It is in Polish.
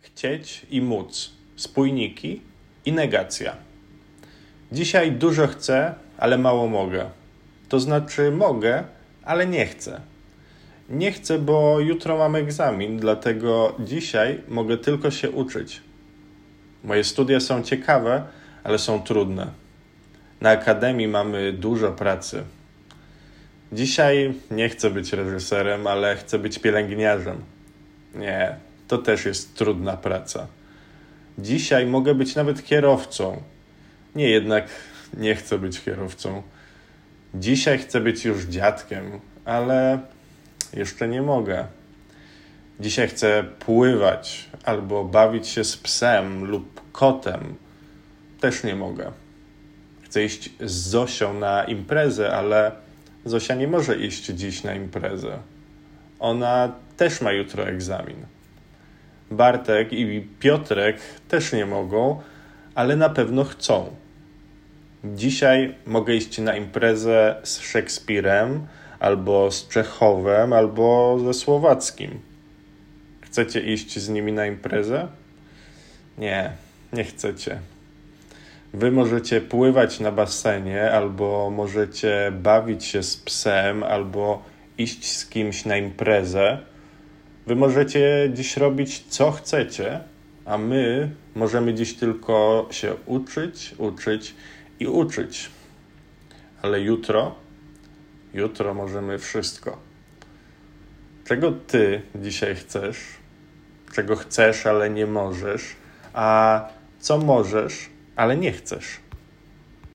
Chcieć i móc, spójniki i negacja. Dzisiaj dużo chcę, ale mało mogę. To znaczy mogę, ale nie chcę. Nie chcę, bo jutro mam egzamin, dlatego dzisiaj mogę tylko się uczyć. Moje studia są ciekawe, ale są trudne. Na akademii mamy dużo pracy. Dzisiaj nie chcę być reżyserem, ale chcę być pielęgniarzem. Nie, to też jest trudna praca. Dzisiaj mogę być nawet kierowcą. Nie, jednak nie chcę być kierowcą. Dzisiaj chcę być już dziadkiem, ale jeszcze nie mogę. Dzisiaj chcę pływać albo bawić się z psem lub kotem. Też nie mogę. Chcę iść z Zosią na imprezę, ale Zosia nie może iść dziś na imprezę. Ona też ma jutro egzamin. Bartek i Piotrek też nie mogą, ale na pewno chcą. Dzisiaj mogę iść na imprezę z Szekspirem, albo z Czechowem, albo ze Słowackim. Chcecie iść z nimi na imprezę? Nie, nie chcecie. Wy możecie pływać na basenie, albo możecie bawić się z psem, albo iść z kimś na imprezę. Wy możecie dziś robić co chcecie, a my możemy dziś tylko się uczyć i uczyć. Ale jutro możemy wszystko. Czego ty dzisiaj chcesz? Czego chcesz, ale nie możesz? A co możesz, ale nie chcesz?